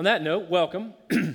that note, welcome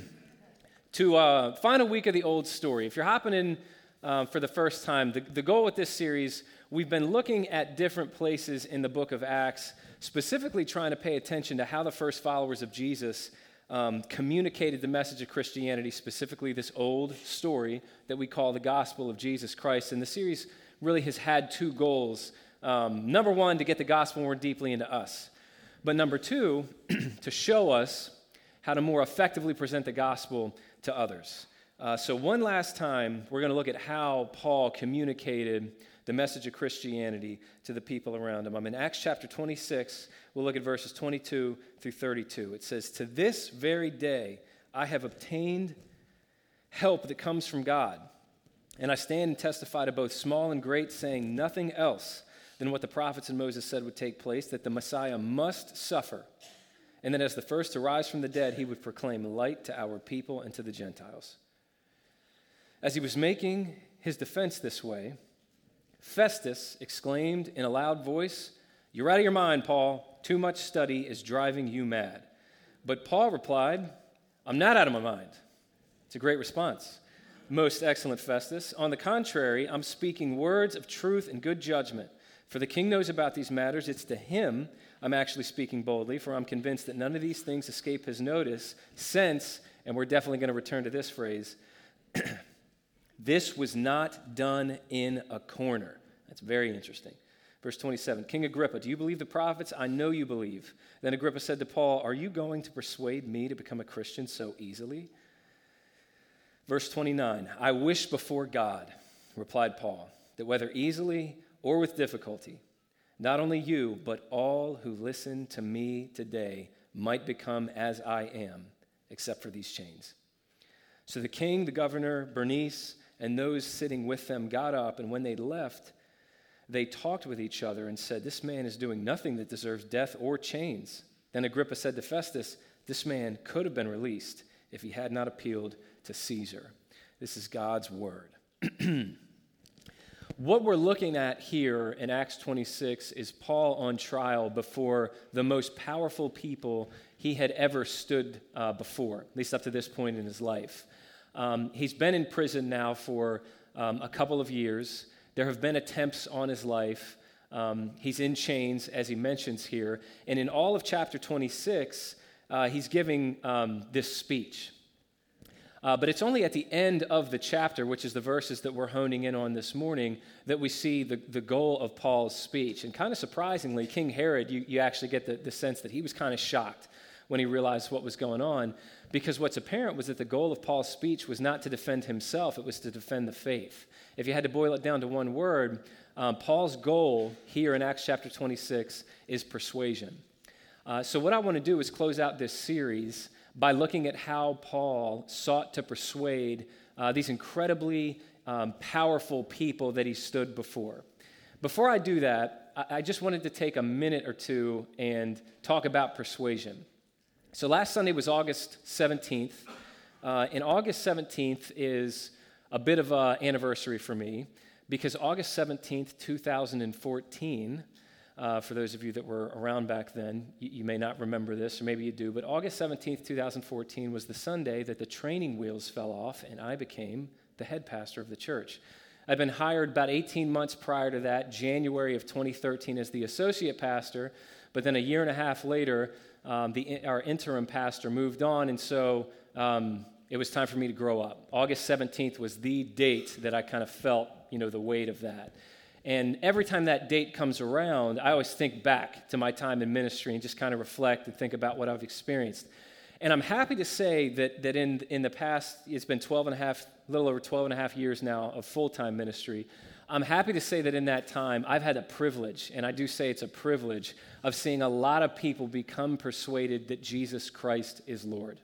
to final week of the old story. If you're hopping in for the first time, the goal with this series, we've been looking at different places in the book of Acts, specifically trying to pay attention to how the first followers of Jesus communicated the message of Christianity, specifically this old story that we call the gospel of Jesus Christ. And the series really has had two goals. Number one, to get the gospel more deeply into us. But number two, to show us how to more effectively present the gospel to others. So one last time, we're going to look at how Paul communicated the message of Christianity to the people around him. I'm in Acts chapter 26. We'll look at verses 22 through 32. It says, "To this very day I have obtained help that comes from God, and I stand and testify to both small and great, saying nothing else than what the prophets and Moses said would take place, that the Messiah must suffer, and that as the first to rise from the dead, he would proclaim light to our people and to the Gentiles." As he was making his defense this way, Festus exclaimed in a loud voice, "You're out of your mind, Paul. Too much study is driving you mad." But Paul replied, "I'm not out of my mind." It's a great response. "Most excellent Festus. On the contrary, I'm speaking words of truth and good judgment. For the king knows about these matters. It's to him I'm actually speaking boldly, for I'm convinced that none of these things escape his notice since," and we're definitely going to return to this phrase, "this was not done in a corner." That's very interesting. Verse 27, "King Agrippa, do you believe the prophets? I know you believe." Then Agrippa said to Paul, "Are you going to persuade me to become a Christian so easily?" Verse 29, "I wish before God," replied Paul, "that whether easily or with difficulty, not only you, but all who listen to me today might become as I am, except for these chains." So the king, the governor, Bernice, and those sitting with them got up, and when they left, they talked with each other and said, "This man is doing nothing that deserves death or chains." Then Agrippa said to Festus, "This man could have been released if he had not appealed to Caesar." This is God's word. What we're looking at here in Acts 26 is Paul on trial before the most powerful people he had ever stood before, at least up to this point in his life. He's been in prison now for a couple of years. There have been attempts on his life. He's in chains, as he mentions here. And in all of chapter 26, he's giving this speech. But it's only at the end of the chapter, which is the verses that we're honing in on this morning, that we see the goal of Paul's speech. And kind of surprisingly, King Herod, you actually get the sense that he was kind of shocked when he realized what was going on, because what's apparent was that the goal of Paul's speech was not to defend himself, it was to defend the faith. If you had to boil it down to one word, Paul's goal here in Acts chapter 26 is persuasion. So what I want to do is close out this series by looking at how Paul sought to persuade these incredibly powerful people that he stood before. Before I do that, I just wanted to take a minute or two and talk about persuasion. So last Sunday was August 17th, and August 17th is a bit of an anniversary for me, because August 17th, 2014, for those of you that were around back then, you may not remember this, or maybe you do, but August 17th, 2014 was the Sunday that the training wheels fell off and I became the head pastor of the church. I'd been hired about 18 months prior to that, January of 2013, as the associate pastor, but then a year and a half later, our interim pastor moved on, and so it was time for me to grow up. August 17th was the date that I kind of felt, the weight of that. And every time that date comes around, I always think back to my time in ministry and just kind of reflect and think about what I've experienced. And I'm happy to say that in the past, it's been a little over 12 and a half years now of full-time ministry. I'm happy to say that in that time, I've had a privilege, and I do say it's a privilege, of seeing a lot of people become persuaded that Jesus Christ is Lord.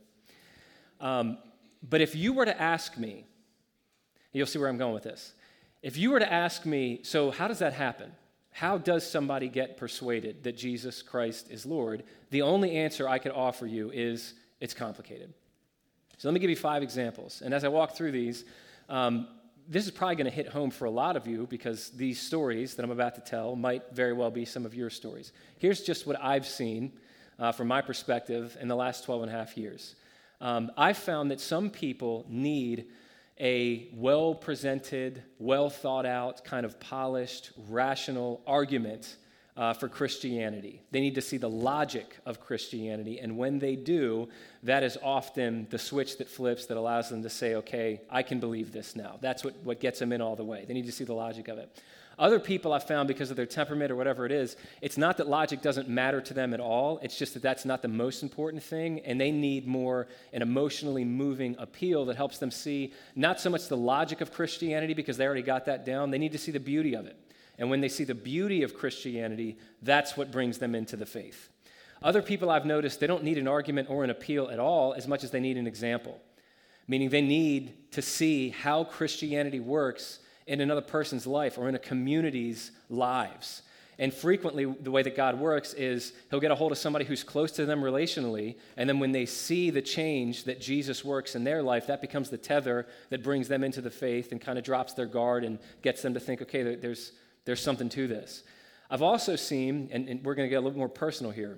But if you were to ask me, you'll see where I'm going with this. If you were to ask me, so how does that happen? How does somebody get persuaded that Jesus Christ is Lord? The only answer I could offer you is it's complicated. So let me give you 5 examples. And as I walk through these, this is probably going to hit home for a lot of you, because these stories that I'm about to tell might very well be some of your stories. Here's just what I've seen from my perspective in the last 12 and a half years. I found that some people need a well-presented, well-thought-out, kind of polished, rational argument for Christianity. They need to see the logic of Christianity, and when they do, that is often the switch that flips that allows them to say, okay, I can believe this now. That's what gets them in all the way. They need to see the logic of it. Other people I've found, because of their temperament or whatever it is, it's not that logic doesn't matter to them at all. It's just that that's not the most important thing, and they need more an emotionally moving appeal that helps them see not so much the logic of Christianity, because they already got that down. They need to see the beauty of it. And when they see the beauty of Christianity, that's what brings them into the faith. Other people I've noticed, they don't need an argument or an appeal at all as much as they need an example, meaning they need to see how Christianity works in another person's life or in a community's lives. And frequently, the way that God works is he'll get a hold of somebody who's close to them relationally, and then when they see the change that Jesus works in their life, that becomes the tether that brings them into the faith and kind of drops their guard and gets them to think, okay, there's something to this. I've also seen, and we're going to get a little more personal here,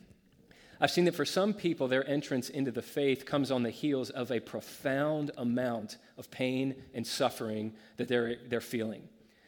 I've seen that for some people, their entrance into the faith comes on the heels of a profound amount of pain and suffering that they're feeling.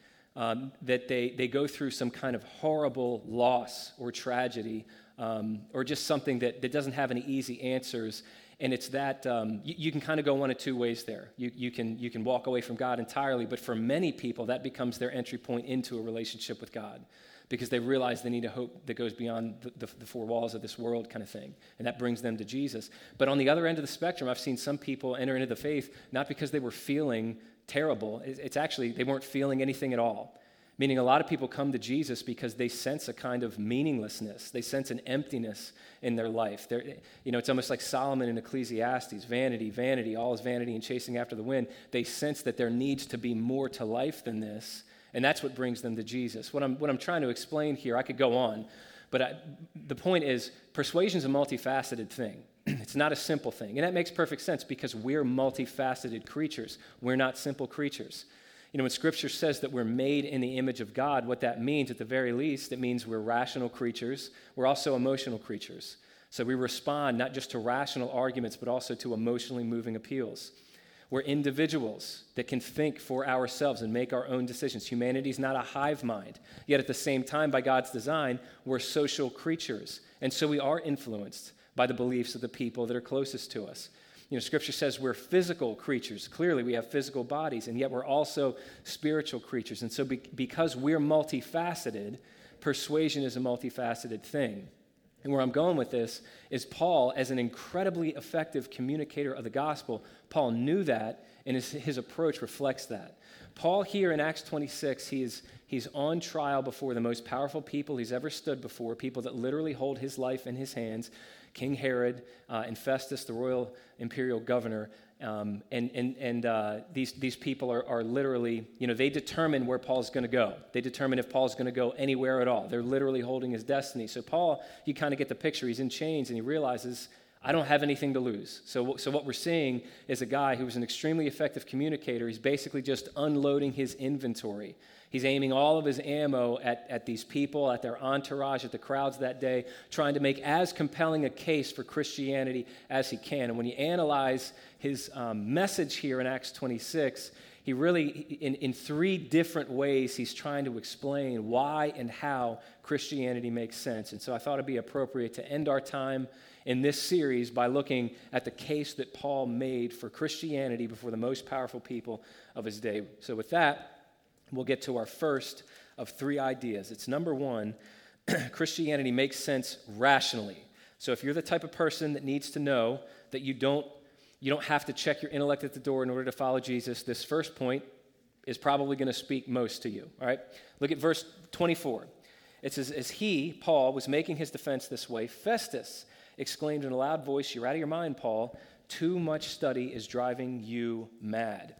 That they go through some kind of horrible loss or tragedy, or just something that doesn't have any easy answers. And it's that you can kind of go one of two ways there. You can walk away from God entirely, but for many people, that becomes their entry point into a relationship with God, because they realize they need a hope that goes beyond the four walls of this world kind of thing, and that brings them to Jesus. But on the other end of the spectrum, I've seen some people enter into the faith not because they were feeling terrible. It's actually, they weren't feeling anything at all. Meaning a lot of people come to Jesus because they sense a kind of meaninglessness. They sense an emptiness in their life. It's almost like Solomon in Ecclesiastes, vanity, vanity, all is vanity and chasing after the wind. They sense that there needs to be more to life than this, and that's what brings them to Jesus. What I'm trying to explain here, I could go on, but the point is persuasion is a multifaceted thing. It's not a simple thing, and that makes perfect sense because we're multifaceted creatures. We're not simple creatures. When Scripture says that we're made in the image of God, what that means, at the very least, it means we're rational creatures. We're also emotional creatures. So we respond not just to rational arguments, but also to emotionally moving appeals. We're individuals that can think for ourselves and make our own decisions. Humanity's not a hive mind. Yet at the same time, by God's design, we're social creatures. And so we are influenced by the beliefs of the people that are closest to us. Scripture says we're physical creatures. Clearly, we have physical bodies, and yet we're also spiritual creatures. And so because we're multifaceted, persuasion is a multifaceted thing. And where I'm going with this is Paul, as an incredibly effective communicator of the gospel, Paul knew that, and his approach reflects that. Paul here in Acts 26, he's on trial before the most powerful people he's ever stood before, people that literally hold his life in his hands, King Herod and Festus, the royal imperial governor, these people are literally, they determine where Paul's going to go. They determine if Paul's going to go anywhere at all. They're literally holding his destiny. So Paul, you kind of get the picture. He's in chains, and he realizes, I don't have anything to lose. So what we're seeing is a guy who was an extremely effective communicator. He's basically just unloading his inventory. He's aiming all of his ammo at these people, at their entourage, at the crowds that day, trying to make as compelling a case for Christianity as he can. And when you analyze his message here in Acts 26, he really, in three different ways, he's trying to explain why and how Christianity makes sense. And so I thought it'd be appropriate to end our time in this series by looking at the case that Paul made for Christianity before the most powerful people of his day. So with that, we'll get to our first of three ideas. It's number one, Christianity makes sense rationally. So if you're the type of person that needs to know that you don't have to check your intellect at the door in order to follow Jesus, this first point is probably going to speak most to you. All right? Look at verse 24. It says, as he, Paul, was making his defense this way, Festus exclaimed in a loud voice, "You're out of your mind, Paul. Too much study is driving you mad."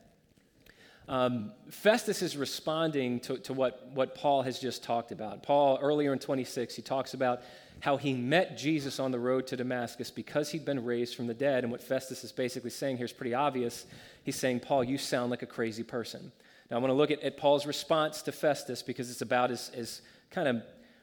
Festus is responding to what Paul has just talked about. Paul, earlier in 26, he talks about how he met Jesus on the road to Damascus because he'd been raised from the dead. And what Festus is basically saying here is pretty obvious. He's saying, Paul, you sound like a crazy person. Now, I want to look at Paul's response to Festus because it's about as kind of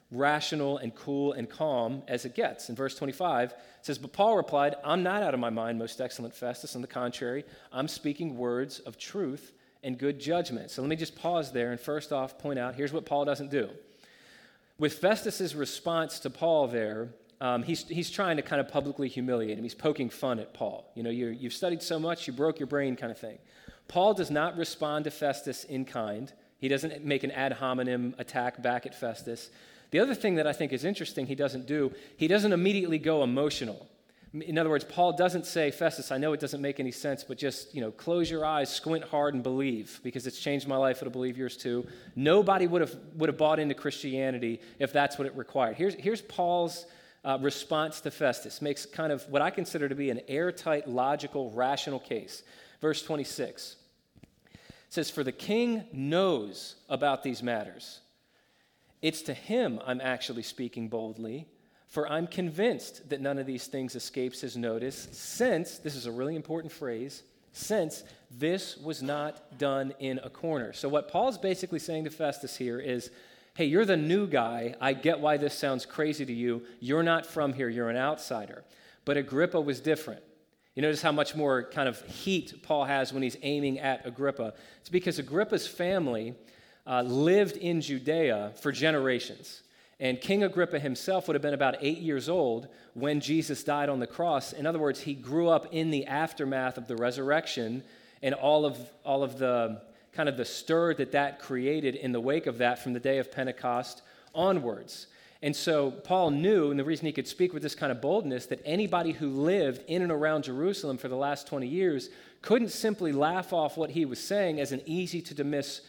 rational and cool and calm as it gets. In verse 25, it says, "But Paul replied, 'I'm not out of my mind, most excellent Festus. On the contrary, I'm speaking words of truth and good judgment.'" So let me just pause there and first off point out, here's what Paul doesn't do. With Festus's response to Paul there, he's trying to kind of publicly humiliate him. He's poking fun at Paul. You know, you've studied so much, you broke your brain kind of thing. Paul does not respond to Festus in kind. He doesn't make an ad hominem attack back at Festus. The other thing that I think is interesting he doesn't immediately go emotional. In other words, Paul doesn't say, "Festus, I know it doesn't make any sense, but just, close your eyes, squint hard, and believe, because it's changed my life, it'll believe yours too." Nobody would have bought into Christianity if that's what it required. Here's Paul's response to Festus. Makes kind of what I consider to be an airtight, logical, rational case. Verse 26 says, "For the king knows about these matters. It's to him I'm actually speaking boldly, for I'm convinced that none of these things escapes his notice, since," this is a really important phrase, "since this was not done in a corner." So what Paul's basically saying to Festus here is, hey, you're the new guy. I get why this sounds crazy to you. You're not from here. You're an outsider. But Agrippa was different. You notice how much more kind of heat Paul has when he's aiming at Agrippa. It's because Agrippa's family lived in Judea for generations. And King Agrippa himself would have been about 8 years old when Jesus died on the cross. In other words, he grew up in the aftermath of the resurrection and all of the kind of the stir that created in the wake of that from the day of Pentecost onwards. And so Paul knew, and the reason he could speak with this kind of boldness, that anybody who lived in and around Jerusalem for the last 20 years couldn't simply laugh off what he was saying as an easy to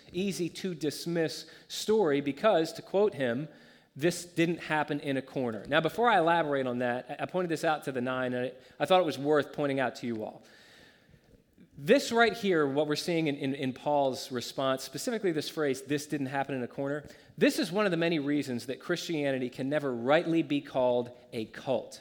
dismiss story because, to quote him, this didn't happen in a corner. Now, before I elaborate on that, I pointed this out to the 9, and I thought it was worth pointing out to you all. This right here, what we're seeing in Paul's response, specifically this phrase, "this didn't happen in a corner," this is one of the many reasons that Christianity can never rightly be called a cult.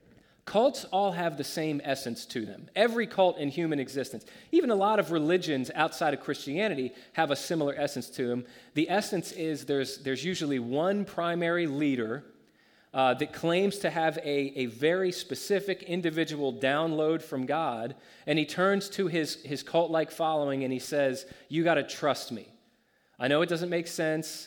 Cults all have the same essence to them. Every cult in human existence, even a lot of religions outside of Christianity, have a similar essence to them. The essence is there's usually one primary leader that claims to have a very specific individual download from God, and he turns to his cult-like following and he says, "You got to trust me. I know it doesn't make sense.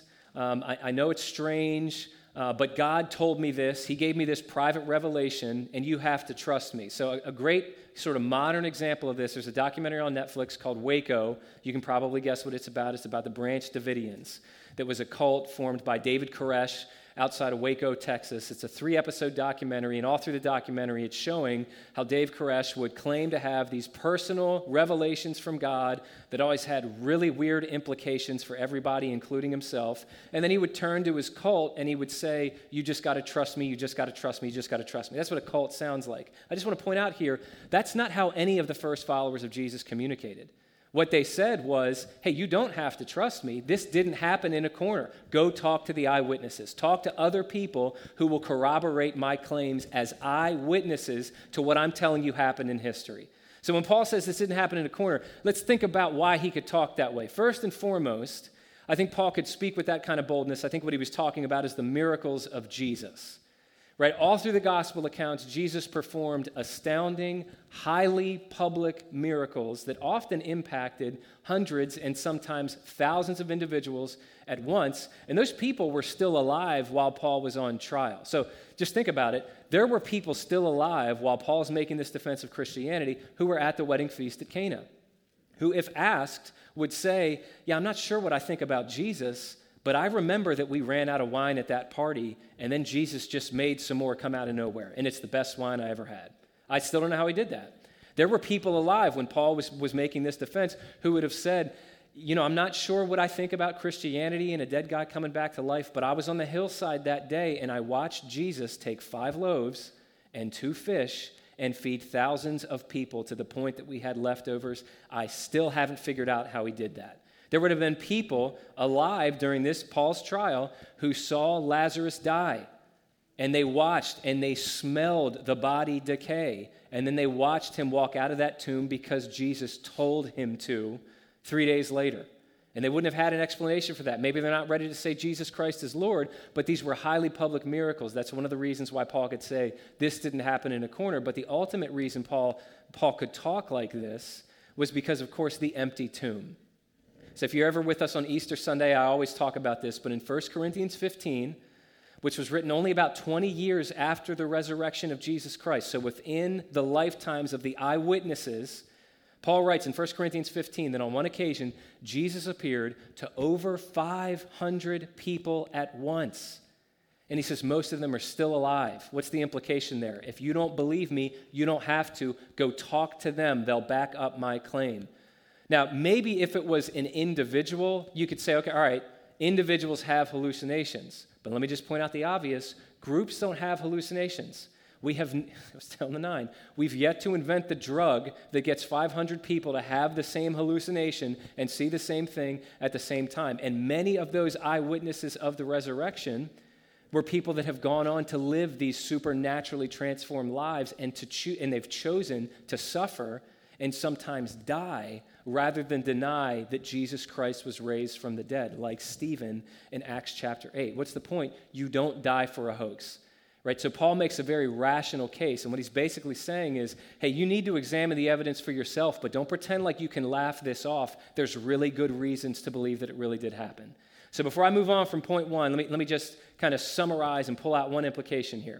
I know it's strange, but God told me this. He gave me this private revelation, and you have to trust me." So a great sort of modern example of this, there's a documentary on Netflix called Waco. You can probably guess what it's about. It's about the Branch Davidians. That was a cult formed by David Koresh outside of Waco, Texas. It's a 3-episode documentary, and all through the documentary, it's showing how Dave Koresh would claim to have these personal revelations from God that always had really weird implications for everybody, including himself. And then he would turn to his cult, and he would say, "You just got to trust me, you just got to trust me, you just got to trust me." That's what a cult sounds like. I just want to point out here, that's not how any of the first followers of Jesus communicated. What they said was, "Hey, you don't have to trust me. This didn't happen in a corner. Go talk to the eyewitnesses. Talk to other people who will corroborate my claims as eyewitnesses to what I'm telling you happened in history." So when Paul says this didn't happen in a corner, let's think about why he could talk that way. First and foremost, I think Paul could speak with that kind of boldness. I think what he was talking about is the miracles of Jesus. Right? All through the gospel accounts, Jesus performed astounding, highly public miracles that often impacted hundreds and sometimes thousands of individuals at once. And those people were still alive while Paul was on trial. So just think about it. There were people still alive while Paul's making this defense of Christianity who were at the wedding feast at Cana, who, if asked, would say, "Yeah, I'm not sure what I think about Jesus, but I remember that we ran out of wine at that party, and then Jesus just made some more come out of nowhere, and it's the best wine I ever had." I still don't know how he did that. There were people alive when Paul was making this defense who would have said, "I'm not sure what I think about Christianity and a dead guy coming back to life, but I was on the hillside that day, and I watched Jesus take 5 loaves and 2 fish and feed thousands of people to the point that we had leftovers. I still haven't figured out how he did that." There would have been people alive during this Paul's trial who saw Lazarus die, and they watched and they smelled the body decay, and then they watched him walk out of that tomb because Jesus told him to 3 days later. And they wouldn't have had an explanation for that. Maybe they're not ready to say Jesus Christ is Lord, but these were highly public miracles. That's one of the reasons why Paul could say this didn't happen in a corner. But the ultimate reason Paul could talk like this was because, of course, the empty tomb. So if you're ever with us on Easter Sunday, I always talk about this, but in 1 Corinthians 15, which was written only about 20 years after the resurrection of Jesus Christ, so within the lifetimes of the eyewitnesses, Paul writes in 1 Corinthians 15 that on one occasion, Jesus appeared to over 500 people at once. And he says most of them are still alive. What's the implication there? If you don't believe me, you don't have to. Go talk to them. They'll back up my claim. Now, maybe if it was an individual, you could say, okay, all right, individuals have hallucinations. But let me just point out the obvious. Groups don't have hallucinations. I was telling the 9, we've yet to invent the drug that gets 500 people to have the same hallucination and see the same thing at the same time. And many of those eyewitnesses of the resurrection were people that have gone on to live these supernaturally transformed lives and they've chosen to suffer and sometimes die rather than deny that Jesus Christ was raised from the dead, like Stephen in Acts chapter 8. What's the point? You don't die for a hoax. Right, so Paul makes a very rational case, and what he's basically saying is, hey, you need to examine the evidence for yourself, but don't pretend like you can laugh this off. There's really good reasons to believe that it really did happen. So before I move on from point one, let me just kind of summarize and pull out one implication here.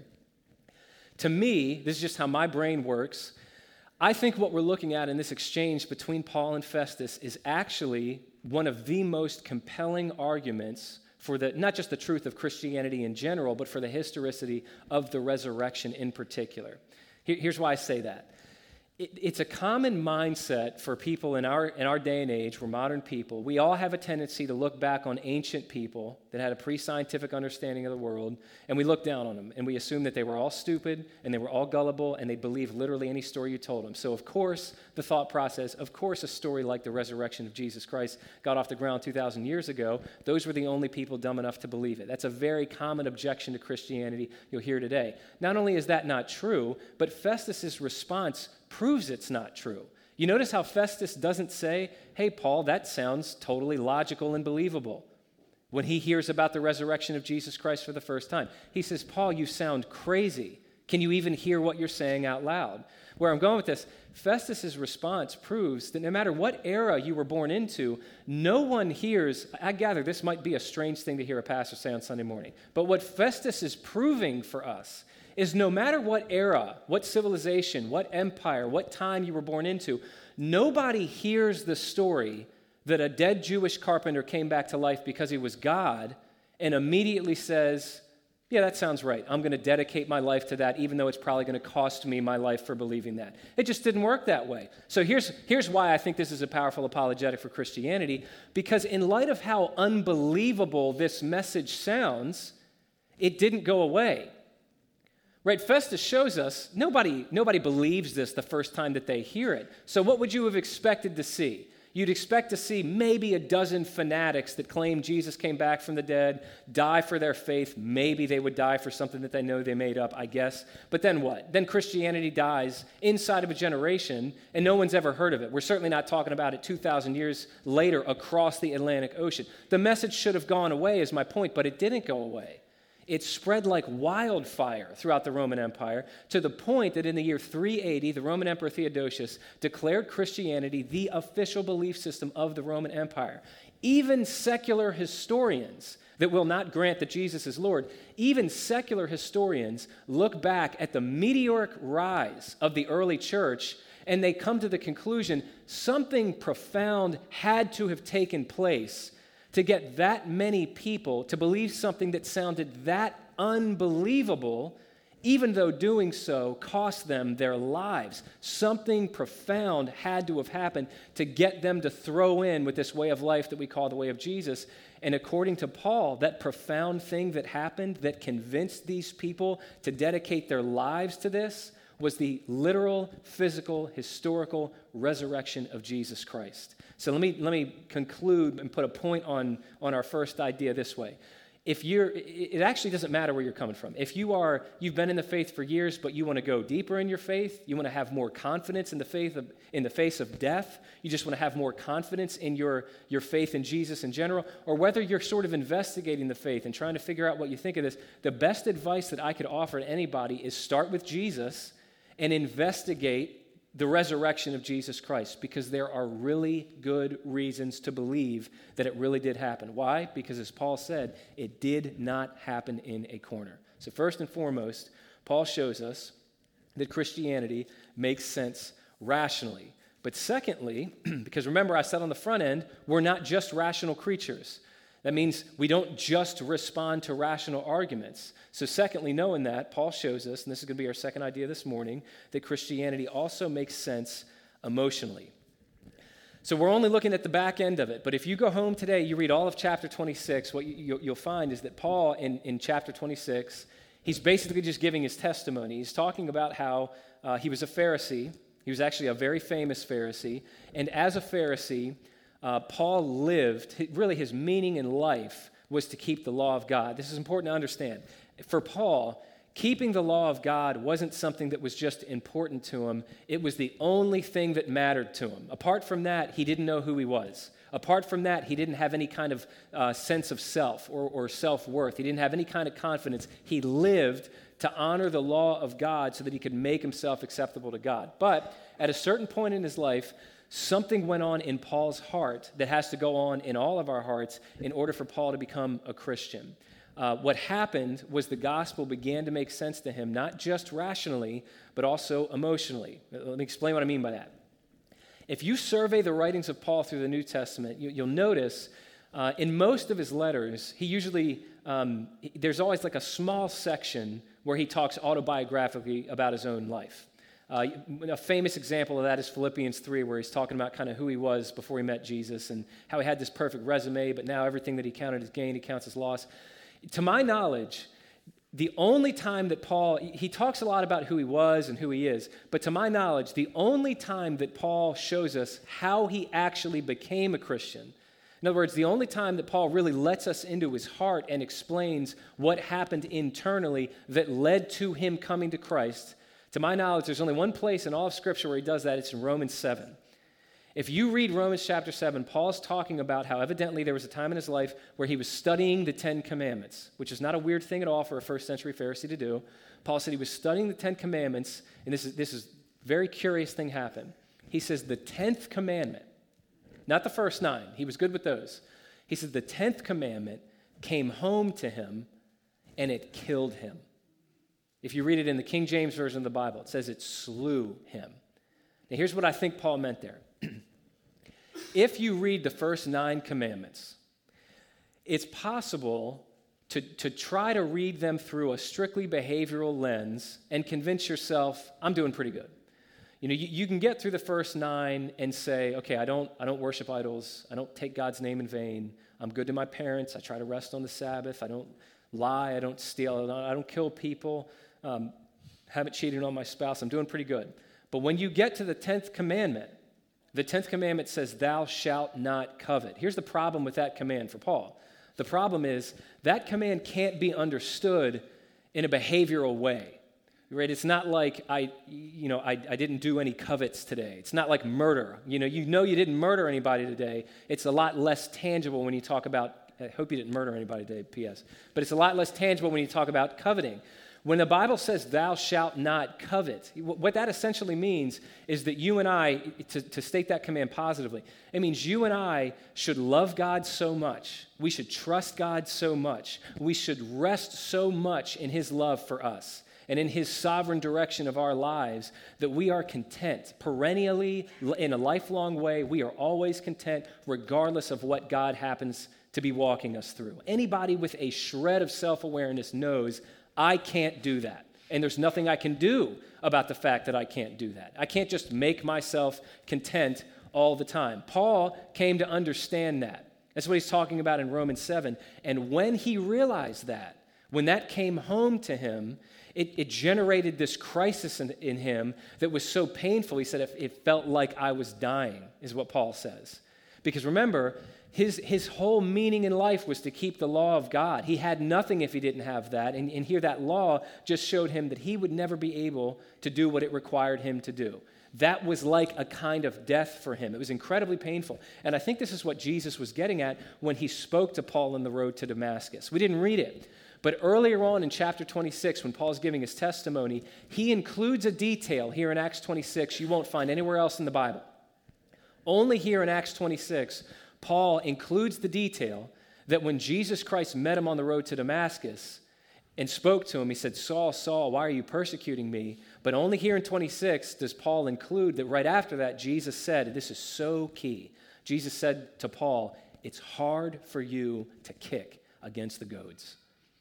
To me, this is just how my brain works. I think what we're looking at in this exchange between Paul and Festus is actually one of the most compelling arguments for not just the truth of Christianity in general, but for the historicity of the resurrection in particular. Here's why I say that. It's a common mindset for people in our day and age. We're modern people. We all have a tendency to look back on ancient people that had a pre-scientific understanding of the world, and we look down on them, and we assume that they were all stupid, and they were all gullible, and they believed literally any story you told them. So, of course, the thought process, of course, a story like the resurrection of Jesus Christ got off the ground 2,000 years ago. Those were the only people dumb enough to believe it. That's a very common objection to Christianity you'll hear today. Not only is that not true, but Festus's response proves it's not true. You notice how Festus doesn't say, hey, Paul, that sounds totally logical and believable when he hears about the resurrection of Jesus Christ for the first time. He says, Paul, you sound crazy. Can you even hear what you're saying out loud? Where I'm going with this, Festus's response proves that no matter what era you were born into, no one hears, I gather this might be a strange thing to hear a pastor say on Sunday morning, but what Festus is proving for us is no matter what era, what civilization, what empire, what time you were born into, nobody hears the story that a dead Jewish carpenter came back to life because he was God and immediately says, yeah, that sounds right. I'm going to dedicate my life to that, even though it's probably going to cost me my life for believing that. It just didn't work that way. So here's why I think this is a powerful apologetic for Christianity, because in light of how unbelievable this message sounds, it didn't go away. Right, Festus shows us nobody believes this the first time that they hear it. So what would you have expected to see? You'd expect to see maybe a dozen fanatics that claim Jesus came back from the dead, die for their faith. Maybe they would die for something that they know they made up, I guess. But then what? Then Christianity dies inside of a generation, and no one's ever heard of it. We're certainly not talking about it 2,000 years later across the Atlantic Ocean. The message should have gone away, is my point, but it didn't go away. It spread like wildfire throughout the Roman Empire to the point that in the year 380, the Roman Emperor Theodosius declared Christianity the official belief system of the Roman Empire. Even secular historians that will not grant that Jesus is Lord, even secular historians look back at the meteoric rise of the early church and they come to the conclusion something profound had to have taken place to get that many people to believe something that sounded that unbelievable, even though doing so cost them their lives. Something profound had to have happened to get them to throw in with this way of life that we call the way of Jesus. And according to Paul, that profound thing that happened that convinced these people to dedicate their lives to this was the literal, physical, historical resurrection of Jesus Christ. So let me conclude and put a point on our first idea this way. it actually doesn't matter where you're coming from. If you've been in the faith for years, but you want to go deeper in your faith, you want to have more confidence in the face of death, you just want to have more confidence in your faith in Jesus in general, or whether you're sort of investigating the faith and trying to figure out what you think of this, the best advice that I could offer to anybody is start with Jesus and investigate the resurrection of Jesus Christ, because there are really good reasons to believe that it really did happen. Why? Because as Paul said, it did not happen in a corner. So first and foremost, Paul shows us that Christianity makes sense rationally. But secondly, because remember I said on the front end, we're not just rational creatures. That means we don't just respond to rational arguments. So secondly, knowing that, Paul shows us, and this is going to be our second idea this morning, that Christianity also makes sense emotionally. So we're only looking at the back end of it, but if you go home today, you read all of chapter 26, what you'll find is that Paul, in chapter 26, he's basically just giving his testimony. He's talking about how he was a Pharisee. He was actually a very famous Pharisee, and as a Pharisee, Paul lived, really his meaning in life was to keep the law of God. This is important to understand. For Paul, keeping the law of God wasn't something that was just important to him. It was the only thing that mattered to him. Apart from that, he didn't know who he was. Apart from that, he didn't have any kind of sense of self or self-worth. He didn't have any kind of confidence. He lived to honor the law of God so that he could make himself acceptable to God. But at a certain point in his life, something went on in Paul's heart that has to go on in all of our hearts in order for Paul to become a Christian. What happened was the gospel began to make sense to him, not just rationally, but also emotionally. Let me explain what I mean by that. If you survey the writings of Paul through the New Testament, you'll notice in most of his letters, he usually, there's always like a small section where he talks autobiographically about his own life. A famous example of that is Philippians 3, where he's talking about kind of who he was before he met Jesus and how he had this perfect resume, but now everything that he counted as gain, he counts as loss. To my knowledge, the only time that Paul, he talks a lot about who he was and who he is, but to my knowledge, the only time that Paul shows us how he actually became a Christian, in other words, the only time that Paul really lets us into his heart and explains what happened internally that led to him coming to Christ, to my knowledge, there's only one place in all of Scripture where he does that. It's in Romans 7. If you read Romans chapter 7, Paul's talking about how evidently there was a time in his life where he was studying the Ten Commandments, which is not a weird thing at all for a first century Pharisee to do. Paul said he was studying the Ten Commandments, and this is a very curious thing happened. He says the 10th commandment, not the first 9, he was good with those. He said the 10th commandment came home to him, and it killed him. If you read it in the King James Version of the Bible, it says it slew him. Now, here's what I think Paul meant there. If you read the first 9 commandments, it's possible to try to read them through a strictly behavioral lens and convince yourself, I'm doing pretty good. You know, you can get through the first 9 and say, okay, I don't worship idols. I don't take God's name in vain. I'm good to my parents. I try to rest on the Sabbath. I don't lie. I don't steal. I don't kill people. Haven't cheated on my spouse. I'm doing pretty good. But when you get to the 10th commandment says, thou shalt not covet. Here's the problem with that command for Paul. The problem is that command can't be understood in a behavioral way. Right? It's not like I didn't do any covets today. It's not like murder. You know you didn't murder anybody today. It's a lot less tangible when you talk about, I hope you didn't murder anybody today, P.S. But it's a lot less tangible when you talk about coveting. When the Bible says, thou shalt not covet, what that essentially means is that you and I, to state that command positively, it means you and I should love God so much, we should trust God so much, we should rest so much in His love for us and in His sovereign direction of our lives that we are content, perennially, in a lifelong way, we are always content regardless of what God happens to be walking us through. Anybody with a shred of self-awareness knows I can't do that. And there's nothing I can do about the fact that I can't do that. I can't just make myself content all the time. Paul came to understand that. That's what he's talking about in Romans 7. And when he realized that, when that came home to him, it generated this crisis in him that was so painful. He said it felt like I was dying, is what Paul says. Because remember, His whole meaning in life was to keep the law of God. He had nothing if he didn't have that. And here that law just showed him that he would never be able to do what it required him to do. That was like a kind of death for him. It was incredibly painful. And I think this is what Jesus was getting at when he spoke to Paul on the road to Damascus. We didn't read it, but earlier on in chapter 26, when Paul's giving his testimony, he includes a detail here in Acts 26 you won't find anywhere else in the Bible. Only here in Acts 26, Paul includes the detail that when Jesus Christ met him on the road to Damascus and spoke to him, he said, "Saul, Saul, why are you persecuting me?" But only here in 26 does Paul include that right after that, Jesus said, this is so key, Jesus said to Paul, "It's hard for you to kick against the goads."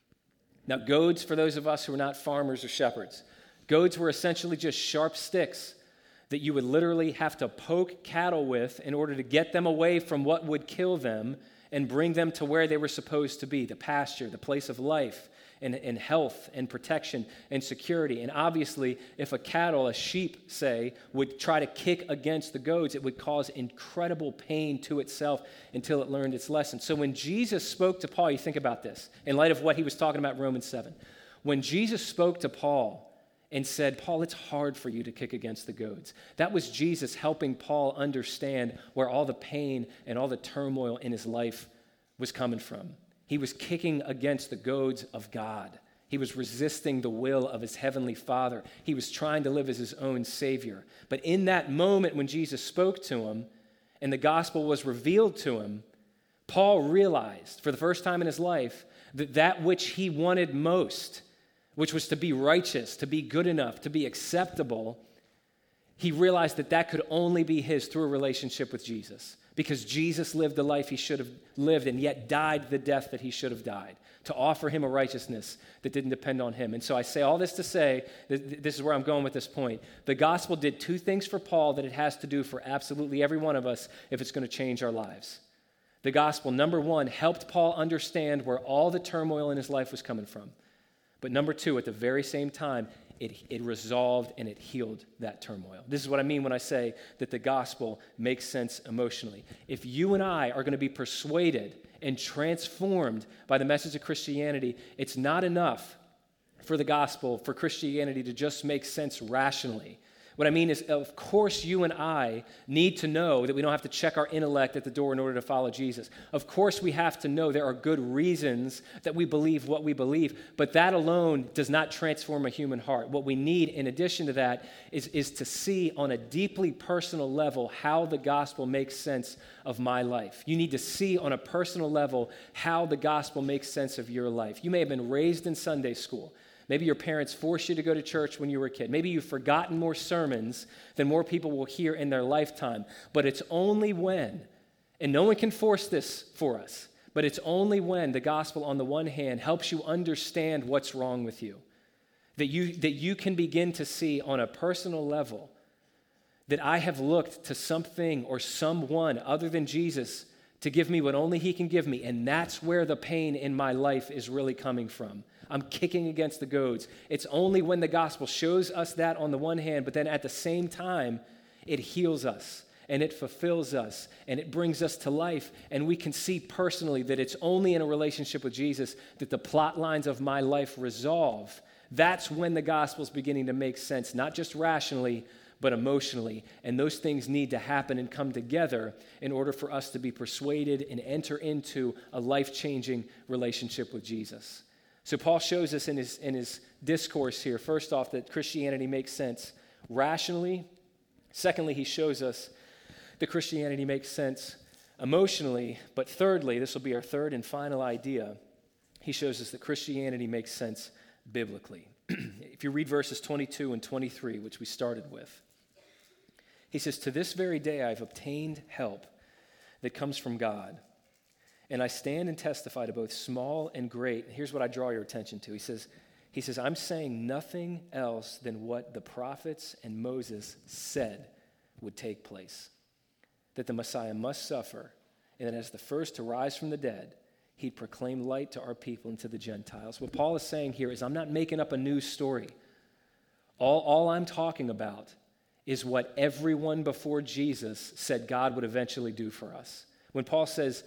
Now, goads, for those of us who are not farmers or shepherds, goads were essentially just sharp sticks that you would literally have to poke cattle with in order to get them away from what would kill them and bring them to where they were supposed to be, the pasture, the place of life, and health and protection and security. And obviously, if a sheep, say, would try to kick against the goads, it would cause incredible pain to itself until it learned its lesson. So when Jesus spoke to Paul, you think about this, in light of what he was talking about in Romans 7. When Jesus spoke to Paul and said, "Paul, it's hard for you to kick against the goads," that was Jesus helping Paul understand where all the pain and all the turmoil in his life was coming from. He was kicking against the goads of God. He was resisting the will of his heavenly Father. He was trying to live as his own Savior. But in that moment when Jesus spoke to him and the gospel was revealed to him, Paul realized for the first time in his life that that which he wanted most, which was to be righteous, to be good enough, to be acceptable, he realized that that could only be his through a relationship with Jesus. Because Jesus lived the life he should have lived and yet died the death that he should have died, to offer him a righteousness that didn't depend on him. And so I say all this to say, this is where I'm going with this point. The gospel did two things for Paul that it has to do for absolutely every one of us if it's going to change our lives. The gospel, number one, helped Paul understand where all the turmoil in his life was coming from. But number two, at the very same time, it resolved and it healed that turmoil. This is what I mean when I say that the gospel makes sense emotionally. If you and I are going to be persuaded and transformed by the message of Christianity, it's not enough for the gospel, for Christianity to just make sense rationally. What I mean is, of course, you and I need to know that we don't have to check our intellect at the door in order to follow Jesus. Of course, we have to know there are good reasons that we believe what we believe, but that alone does not transform a human heart. What we need, in addition to that, is to see on a deeply personal level how the gospel makes sense of my life. You need to see on a personal level how the gospel makes sense of your life. You may have been raised in Sunday school. Maybe your parents forced you to go to church when you were a kid. Maybe you've forgotten more sermons than more people will hear in their lifetime. But it's only when, and no one can force this for us, but it's only when the gospel on the one hand helps you understand what's wrong with you, that you can begin to see on a personal level that I have looked to something or someone other than Jesus to give me what only he can give me, and that's where the pain in my life is really coming from. I'm kicking against the goads. It's only when the gospel shows us that on the one hand, but then at the same time, it heals us and it fulfills us and it brings us to life. And we can see personally that it's only in a relationship with Jesus that the plot lines of my life resolve. That's when the gospel's beginning to make sense, not just rationally, but emotionally. And those things need to happen and come together in order for us to be persuaded and enter into a life-changing relationship with Jesus. So Paul shows us in his discourse here, first off, that Christianity makes sense rationally. Secondly, he shows us that Christianity makes sense emotionally. But thirdly, this will be our third and final idea, he shows us that Christianity makes sense biblically. If you read verses 22 and 23, which we started with, he says, "To this very day I've obtained help that comes from God. And I stand and testify to both small and great." Here's what I draw your attention to. He says, "I'm saying nothing else than what the prophets and Moses said would take place. That the Messiah must suffer, and that as the first to rise from the dead, he'd proclaim light to our people and to the Gentiles." What Paul is saying here is, I'm not making up a new story. All I'm talking about is what everyone before Jesus said God would eventually do for us. When Paul says,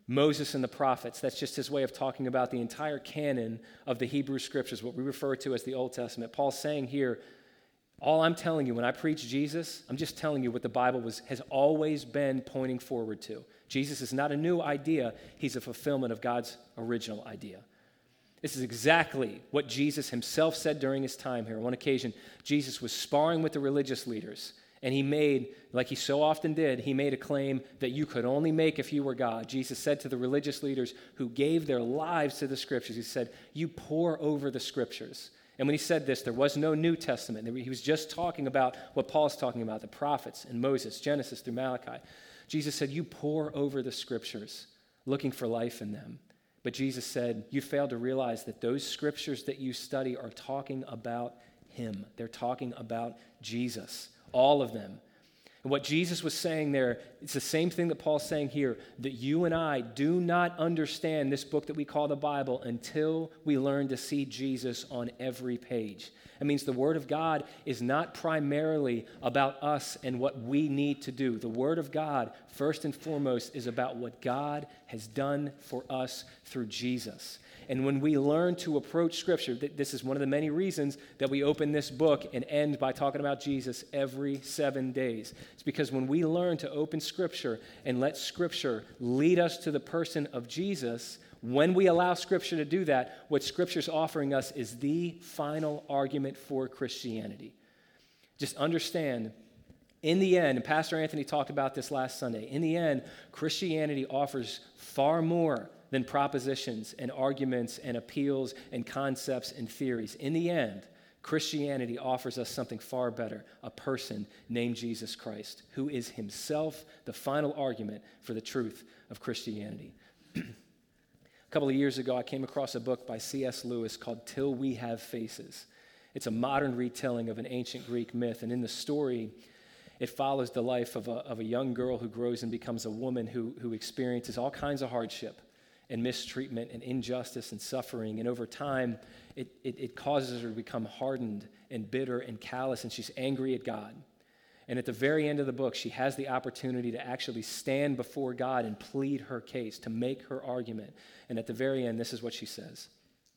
Moses and the prophets, that's just his way of talking about the entire canon of the Hebrew Scriptures, what we refer to as the Old Testament. Paul's saying here, all I'm telling you when I preach Jesus, I'm just telling you what the Bible has always been pointing forward to. Jesus is not a new idea. He's a fulfillment of God's original idea. This is exactly what Jesus himself said during his time here. On one occasion, Jesus was sparring with the religious leaders, and he made, like he so often did, he made a claim that you could only make if you were God. Jesus said to the religious leaders who gave their lives to the Scriptures, he said, you pore over the Scriptures. And when he said this, there was no New Testament. He was just talking about what Paul's talking about, the prophets and Moses, Genesis through Malachi. Jesus said, you pore over the Scriptures, looking for life in them. But Jesus said, you fail to realize that those Scriptures that you study are talking about him. They're talking about Jesus. All of them. And what Jesus was saying there, it's the same thing that Paul's saying here, that you and I do not understand this book that we call the Bible until we learn to see Jesus on every page. It means the Word of God is not primarily about us and what we need to do. The Word of God, first and foremost, is about what God has done for us through Jesus. And when we learn to approach Scripture, this is one of the many reasons that we open this book and end by talking about Jesus every 7 days. It's because when we learn to open Scripture and let Scripture lead us to the person of Jesus, when we allow Scripture to do that, what Scripture's offering us is the final argument for Christianity. Just understand, in the end, and Pastor Anthony talked about this last Sunday, in the end, Christianity offers far more than propositions and arguments and appeals and concepts and theories. In the end, Christianity offers us something far better, a person named Jesus Christ, who is himself the final argument for the truth of Christianity. A couple of years ago, I came across a book by C.S. Lewis called Till We Have Faces. It's a modern retelling of an ancient Greek myth, and in the story, it follows the life of a young girl who grows and becomes a woman who experiences all kinds of hardship and mistreatment and injustice and suffering. And over time, it causes her to become hardened and bitter and callous, and she's angry at God. And at the very end of the book, she has the opportunity to actually stand before God and plead her case, to make her argument. And at the very end, this is what she says.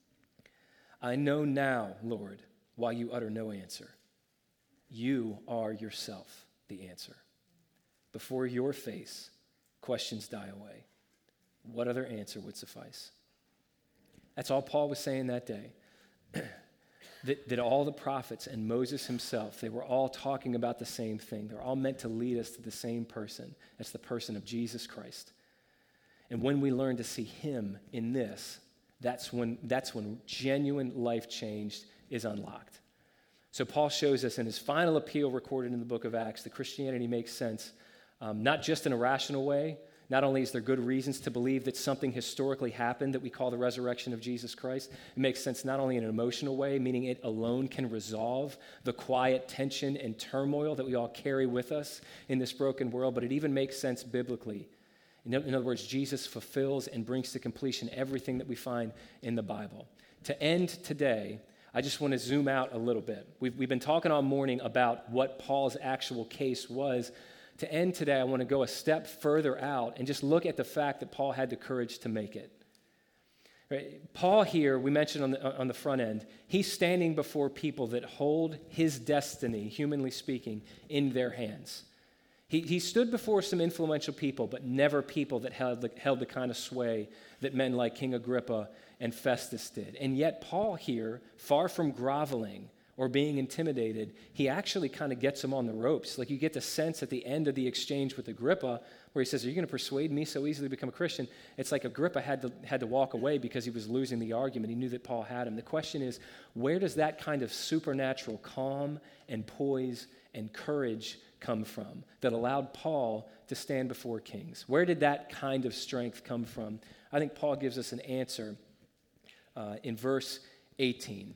I know now, Lord, why you utter no answer. You are yourself the answer. Before your face, questions die away. What other answer would suffice? That's all Paul was saying that day. that all the prophets and Moses himself, they were all talking about the same thing. They're all meant to lead us to the same person. That's the person of Jesus Christ. And when we learn to see him in this, that's when genuine life change is unlocked. So Paul shows us in his final appeal recorded in the book of Acts that Christianity makes sense, not just in a rational way. Not only is there good reasons to believe that something historically happened that we call the resurrection of Jesus Christ, it makes sense not only in an emotional way, meaning it alone can resolve the quiet tension and turmoil that we all carry with us in this broken world, but it even makes sense biblically. In other words, Jesus fulfills and brings to completion everything that we find in the Bible. To end today, I just want to zoom out a little bit. We've been talking all morning about what Paul's actual case was. To end today, I want to go a step further out and just look at the fact that Paul had the courage to make it. Right? Paul here, we mentioned on the front end, he's standing before people that hold his destiny, humanly speaking, in their hands. He stood before some influential people, but never people that held the kind of sway that men like King Agrippa and Festus did. And yet Paul here, far from groveling or being intimidated, he actually kind of gets him on the ropes. Like you get the sense at the end of the exchange with Agrippa where he says, are you going to persuade me so easily to become a Christian? It's like Agrippa had to walk away because he was losing the argument. He knew that Paul had him. The question is, where does that kind of supernatural calm and poise and courage come from that allowed Paul to stand before kings? Where did that kind of strength come from? I think Paul gives us an answer in verse 18.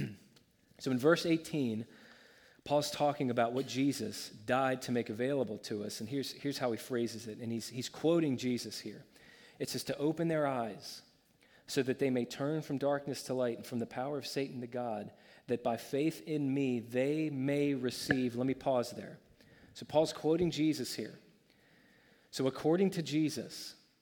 So in verse 18, Paul's talking about what Jesus died to make available to us, and here's how he phrases it, and he's quoting Jesus here. It says, to open their eyes so that they may turn from darkness to light and from the power of Satan to God, that by faith in me they may receive. Let me pause there. So Paul's quoting Jesus here. So according to Jesus,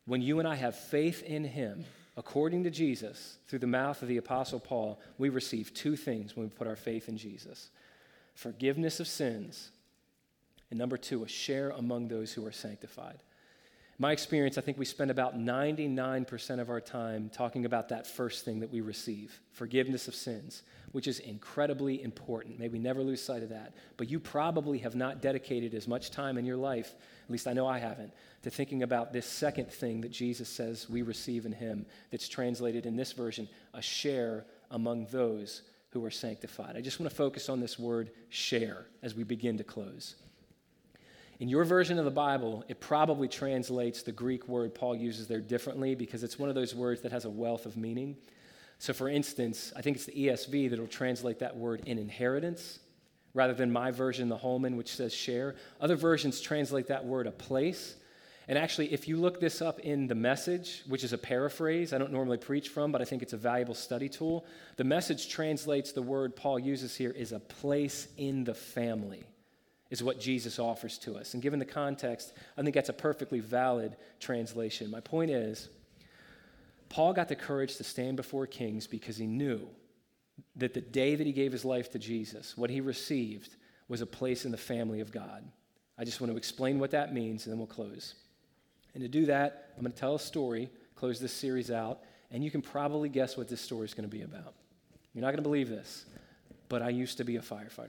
when you and I have faith in him, according to Jesus, through the mouth of the Apostle Paul, we receive two things when we put our faith in Jesus: forgiveness of sins, and number two, a share among those who are sanctified. My experience, I think we spend about 99% of our time talking about that first thing that we receive, forgiveness of sins, which is incredibly important. May we never lose sight of that. But you probably have not dedicated as much time in your life, at least I know I haven't, to thinking about this second thing that Jesus says we receive in him, that's translated in this version, a share among those who are sanctified. I just want to focus on this word share as we begin to close. In your version of the Bible, it probably translates the Greek word Paul uses there differently because it's one of those words that has a wealth of meaning. So for instance, I think it's the ESV that will translate that word in inheritance rather than my version, the Holman, which says share. Other versions translate that word a place. And actually, if you look this up in the Message, which is a paraphrase I don't normally preach from, but I think it's a valuable study tool, the Message translates the word Paul uses here is a place in the family, is what Jesus offers to us. And given the context, I think that's a perfectly valid translation. My point is, Paul got the courage to stand before kings because he knew that the day that he gave his life to Jesus, what he received was a place in the family of God. I just want to explain what that means, and then we'll close. And to do that, I'm going to tell a story, close this series out, and you can probably guess what this story is going to be about. You're not going to believe this, but I used to be a firefighter.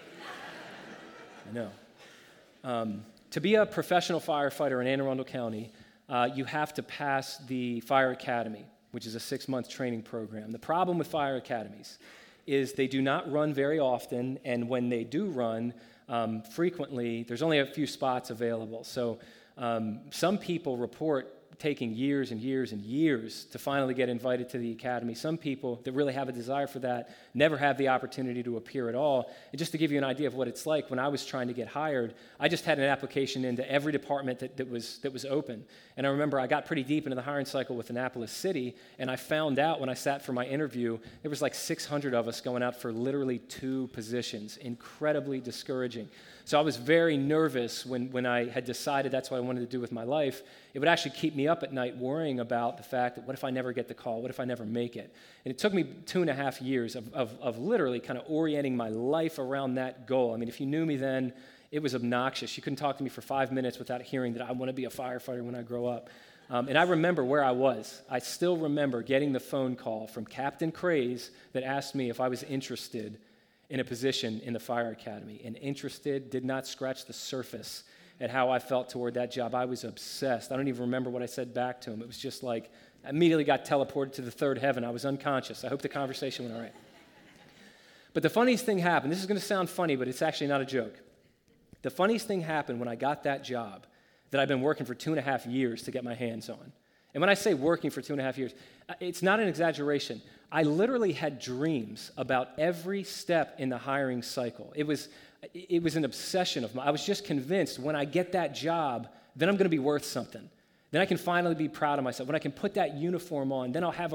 I know. To be a professional firefighter in Anne Arundel County, you have to pass the fire academy, which is a 6-month training program. The problem with fire academies is they do not run very often, and when they do run, frequently, there's only a few spots available. So some people report taking years and years and years to finally get invited to the academy. Some people that really have a desire for that never have the opportunity to appear at all. And just to give you an idea of what it's like, when I was trying to get hired, I just had an application into every department that was open. And I remember I got pretty deep into the hiring cycle with Annapolis City, and I found out when I sat for my interview, there was like 600 of us going out for literally 2 positions. Incredibly discouraging. So I was very nervous when I had decided that's what I wanted to do with my life. It would actually keep me up at night worrying about the fact that what if I never get the call? What if I never make it? And it took me 2.5 years of literally kind of orienting my life around that goal. I mean, if you knew me then, it was obnoxious. You couldn't talk to me for 5 minutes without hearing that I want to be a firefighter when I grow up. And I remember where I was. I still remember getting the phone call from Captain Craze that asked me if I was interested in a position in the fire academy. And interested did not scratch the surface at how I felt toward that job. I was obsessed. I don't even remember what I said back to him. It was just like, I immediately got teleported to the third heaven. I was unconscious. I hope the conversation went all right. But the funniest thing happened. This is going to sound funny, but it's actually not a joke. The funniest thing happened when I got that job that I've been working for 2.5 years to get my hands on. And when I say working for 2.5 years, it's not an exaggeration. I literally had dreams about every step in the hiring cycle. It was an obsession of mine. I was just convinced when I get that job, then I'm going to be worth something. Then I can finally be proud of myself. When I can put that uniform on, then I'll have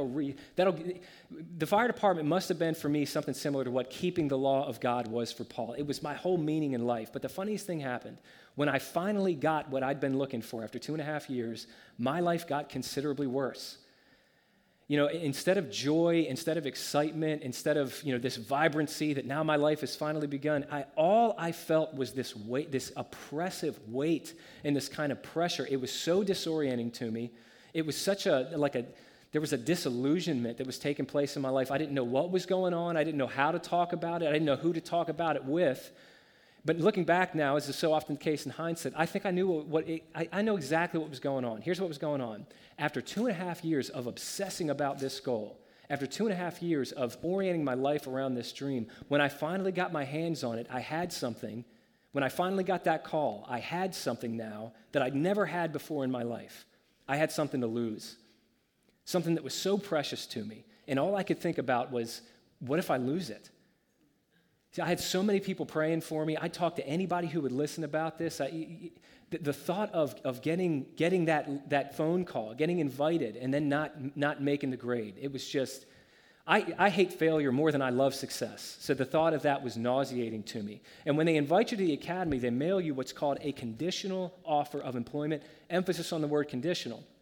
the fire department must have been for me something similar to what keeping the law of God was for Paul. It was my whole meaning in life. But the funniest thing happened. When I finally got what I'd been looking for after 2.5 years, my life got considerably worse. You know, instead of joy, instead of excitement, instead of, this vibrancy that now my life has finally begun, all I felt was this weight, this oppressive weight and this kind of pressure. It was so disorienting to me. It was such there was a disillusionment that was taking place in my life. I didn't know what was going on. I didn't know how to talk about it. I didn't know who to talk about it with. But looking back now, as is so often the case in hindsight, I think I knew I know exactly what was going on. Here's what was going on. After 2.5 years of obsessing about this goal, after 2.5 years of orienting my life around this dream, when I finally got my hands on it, I had something. When I finally got that call, I had something now that I'd never had before in my life. I had something to lose, something that was so precious to me. And all I could think about was, what if I lose it? See, I had so many people praying for me. I talked to anybody who would listen about this. The thought of getting that phone call, getting invited, and then not making the grade, it was just, I hate failure more than I love success. So the thought of that was nauseating to me. And when they invite you to the academy, they mail you what's called a conditional offer of employment, emphasis on the word conditional.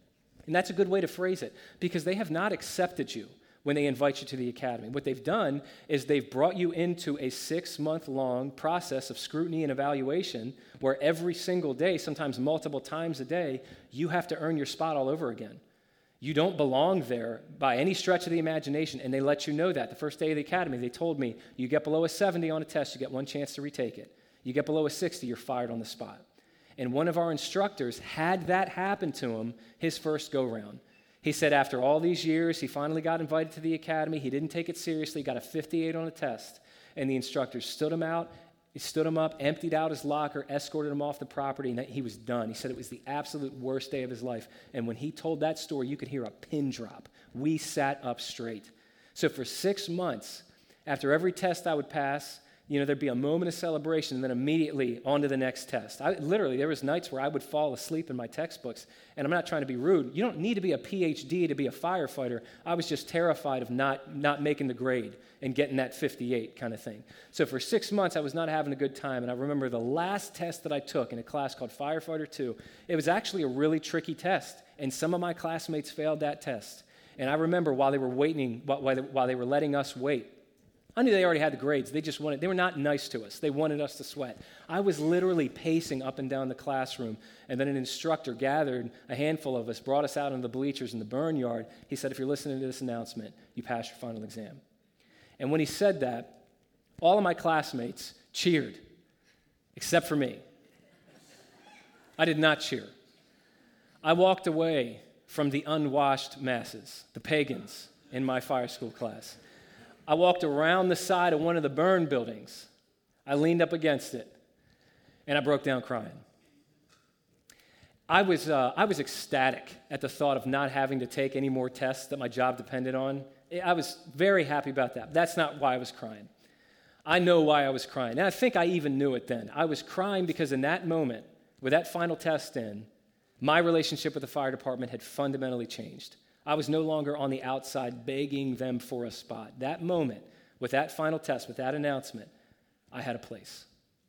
And that's a good way to phrase it, because they have not accepted you when they invite you to the academy. What they've done is they've brought you into a 6-month-long process of scrutiny and evaluation where every single day, sometimes multiple times a day, you have to earn your spot all over again. You don't belong there by any stretch of the imagination, and they let you know that. The first day of the academy, they told me, you get below a 70 on a test, you get one chance to retake it. You get below a 60, you're fired on the spot. And one of our instructors had that happen to him his first go-round. He said after all these years, he finally got invited to the academy. He didn't take it seriously, got a 58 on a test. And the instructor stood him up, emptied out his locker, escorted him off the property, and he was done. He said it was the absolute worst day of his life. And when he told that story, you could hear a pin drop. We sat up straight. So for 6 months, after every test I would pass, there'd be a moment of celebration and then immediately on to the next test. There was nights where I would fall asleep in my textbooks, and I'm not trying to be rude. You don't need to be a PhD to be a firefighter. I was just terrified of not making the grade and getting that 58 kind of thing. So for 6 months, I was not having a good time, and I remember the last test that I took in a class called Firefighter 2, it was actually a really tricky test, and some of my classmates failed that test. And I remember while they were waiting, while they were letting us wait, I knew they already had the grades. They were not nice to us. They wanted us to sweat. I was literally pacing up and down the classroom, and then an instructor gathered a handful of us, brought us out into the bleachers in the burn yard. He said, if you're listening to this announcement, you passed your final exam. And when he said that, all of my classmates cheered, except for me. I did not cheer. I walked away from the unwashed masses, the pagans, in my fire school class. I walked around the side of one of the burn buildings. I leaned up against it, and I broke down crying. I was ecstatic at the thought of not having to take any more tests that my job depended on. I was very happy about that. That's not why I was crying. I know why I was crying, and I think I even knew it then. I was crying because in that moment, with that final test in, my relationship with the fire department had fundamentally changed. I was no longer on the outside begging them for a spot. That moment, with that final test, with that announcement, I had a place.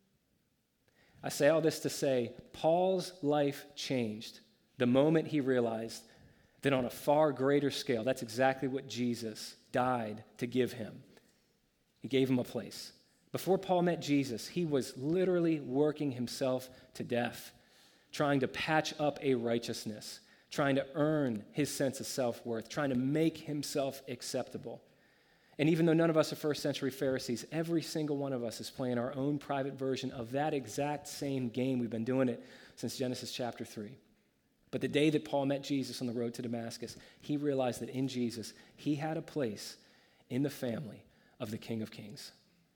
I say all this to say, Paul's life changed the moment he realized that on a far greater scale, that's exactly what Jesus died to give him. He gave him a place. Before Paul met Jesus, he was literally working himself to death, trying to patch up a righteousness, trying to earn his sense of self-worth, trying to make himself acceptable. And even though none of us are first century Pharisees, every single one of us is playing our own private version of that exact same game. We've been doing it since Genesis chapter 3. But the day that Paul met Jesus on the road to Damascus, he realized that in Jesus, he had a place in the family of the King of Kings.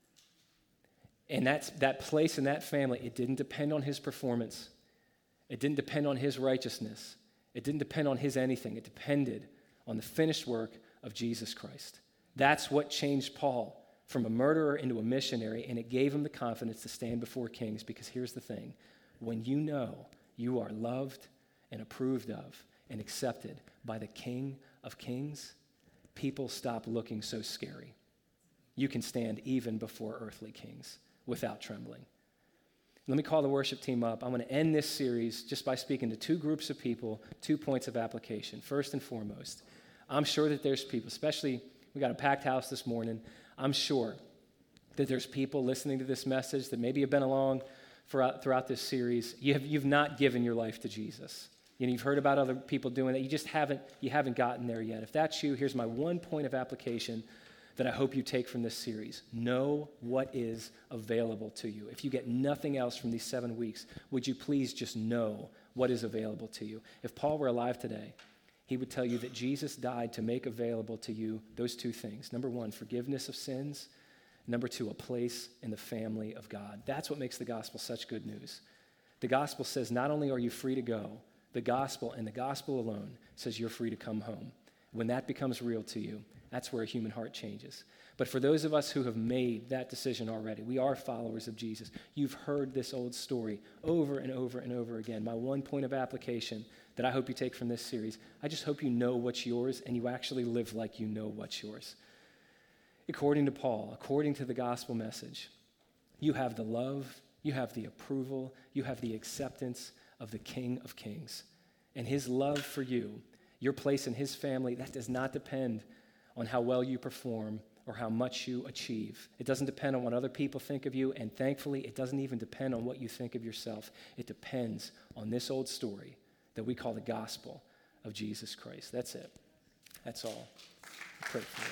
And that place in that family, it didn't depend on his performance. It didn't depend on his righteousness. It didn't depend on his anything. It depended on the finished work of Jesus Christ. That's what changed Paul from a murderer into a missionary, and it gave him the confidence to stand before kings, because here's the thing. When you know you are loved and approved of and accepted by the King of Kings, people stop looking so scary. You can stand even before earthly kings without trembling. Let me call the worship team up. I'm going to end this series just by speaking to two groups of people, 2 points of application. First and foremost, I'm sure that there's people, especially we got a packed house this morning. I'm sure that there's people listening to this message that maybe have been along throughout this series. You've not given your life to Jesus. You've heard about other people doing that. You haven't gotten there yet. If that's you, here's my 1 point of application that I hope you take from this series. Know what is available to you. If you get nothing else from these 7 weeks, would you please just know what is available to you? If Paul were alive today, he would tell you that Jesus died to make available to you those 2 things. Number 1, forgiveness of sins. Number 2, a place in the family of God. That's what makes the gospel such good news. The gospel says not only are you free to go, the gospel and the gospel alone says you're free to come home. When that becomes real to you, that's where a human heart changes. But for those of us who have made that decision already, we are followers of Jesus. You've heard this old story over and over and over again. My 1 point of application that I hope you take from this series, I just hope you know what's yours and you actually live like you know what's yours. According to Paul, according to the gospel message, you have the love, you have the approval, you have the acceptance of the King of Kings. And his love for you Your place in his family, that does not depend on how well you perform or how much you achieve. It doesn't depend on what other people think of you, and thankfully, it doesn't even depend on what you think of yourself. It depends on this old story that we call the gospel of Jesus Christ. That's it. That's all. I pray for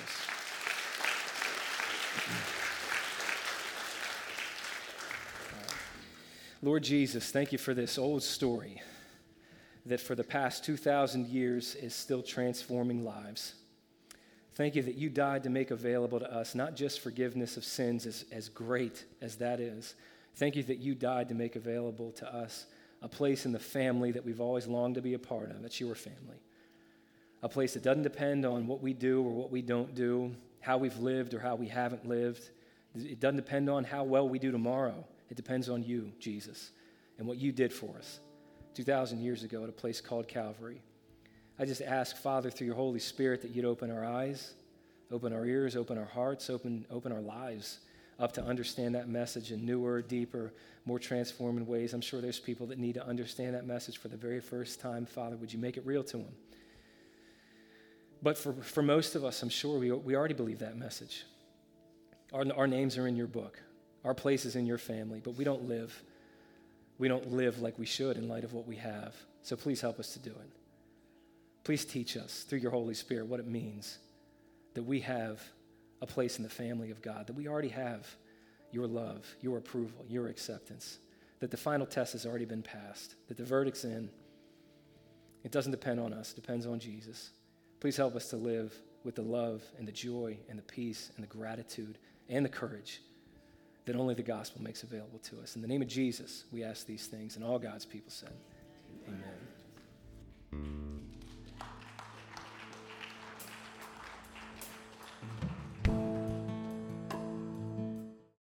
this. Lord Jesus, thank you for this old story that for the past 2,000 years is still transforming lives. Thank you that you died to make available to us not just forgiveness of sins, as great as that is. Thank you that you died to make available to us a place in the family that we've always longed to be a part of. It's your family. A place that doesn't depend on what we do or what we don't do, how we've lived or how we haven't lived. It doesn't depend on how well we do tomorrow. It depends on you, Jesus, and what you did for us 2,000 years ago at a place called Calvary. I just ask, Father, through your Holy Spirit, that you'd open our eyes, open our ears, open our hearts, open our lives up to understand that message in newer, deeper, more transforming ways. I'm sure there's people that need to understand that message for the very first time. Father, would you make it real to them? But for most of us, I'm sure we already believe that message. Our names are in your book. Our place is in your family, but we don't live. We don't live like we should in light of what we have. So please help us to do it. Please teach us through your Holy Spirit what it means that we have a place in the family of God, that we already have your love, your approval, your acceptance, that the final test has already been passed, that the verdict's in. It doesn't depend on us, it depends on Jesus. Please help us to live with the love and the joy and the peace and the gratitude and the courage that only the gospel makes available to us. In the name of Jesus, we ask these things, and all God's people said, amen.